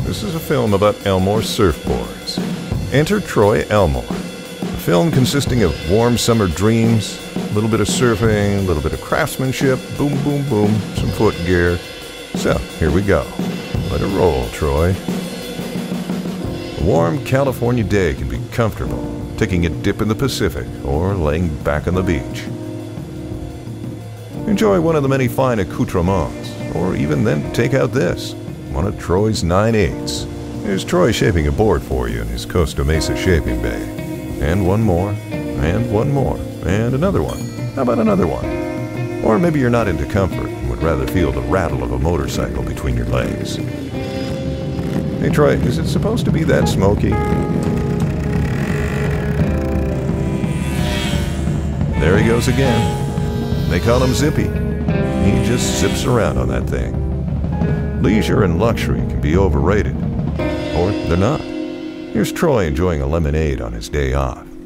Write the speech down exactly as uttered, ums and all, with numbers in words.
This is a film about Elmore surfboards. Enter Troy Elmore. A film consisting of warm summer dreams, a little bit of surfing, a little bit of craftsmanship, boom, boom, boom, some foot gear. So, here we go. Let it roll, Troy. A warm California day can be comfortable, taking a dip in the Pacific or laying back on the beach. Enjoy one of the many fine accoutrements, or even then take out this, one of Troy's nine eights. Here's Troy shaping a board for you in his Costa Mesa shaping bay. And one more, and one more, and another one. How about another one? Or maybe you're not into comfort and would rather feel the rattle of a motorcycle between your legs. Hey Troy, is it supposed to be that smoky? There he goes again. They call him Zippy. He just zips around on that thing. Leisure and luxury can be overrated. Or they're not. Here's Troy enjoying a lemonade on his day off.